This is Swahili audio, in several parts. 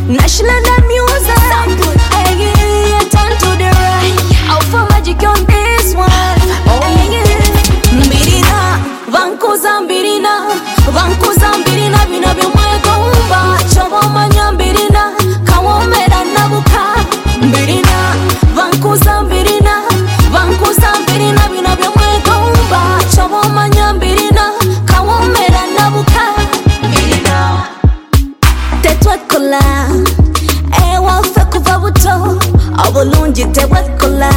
National music. Hey, yeah, turn to the right. Out for magic on this one. Hey, yeah. Mbirina, vankuza mbirina, vankuza mbirina, bina bimwego umba. Chobo manya mbirina, kawomera nabuka. Mbirina, vankuza mbirina, vankuza mbirina, bina bimwego umba. Chobo manya mbirina, kawomera nabuka. Mbirina, tetwa kola. Ewa fe kuva buto, obulungi tebwekola.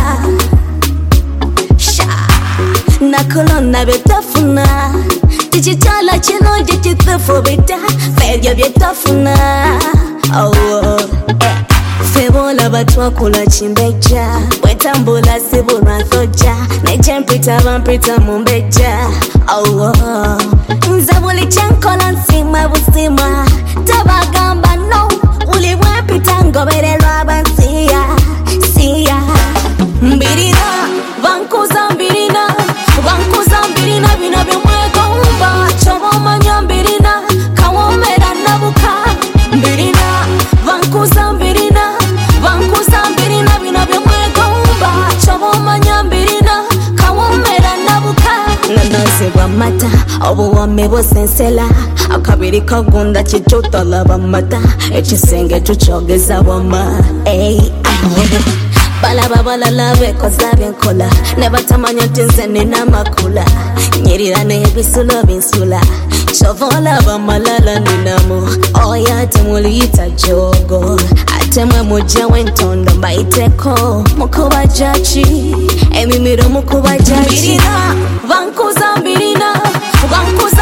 Sha, nakolona betafuna. Tichitala chilonje chitefo beta, fedya betafuna. Oh, febola batwa kula chimbeja, wetambula sibura thoja, nechempita vampita mumbeja. Oh, nzabuli chankola nsima busima, tabagamba no. Uli wepita ngoberelwa abansiya, siya. Mbirina, vankuza mbirina, vankuza mbirina, bina bimwego umba. Chobo manya mbirina, kawomera nabuka. Mbirina, vankuza mbirina, vankuza mbirina, bina bimwego umba. Chobo manya mbirina, kawomera nabuka. Nanozibwa mata, obuwame bosensela. Akabiri kagunda chichotala bamata, echisenge chuchogeza wama. Hey, balaba balala bekoza benkola, nebatamanya tinze nina makula. Nyirira nebisulo binsula, chovola bamalala ninamu. Oya temuliyita jogo, atemwe muja wentondo mbaiteko. Mukuba jachi, emimiro mukuba jachi. Mbirina, vankuza mbirina, vankuza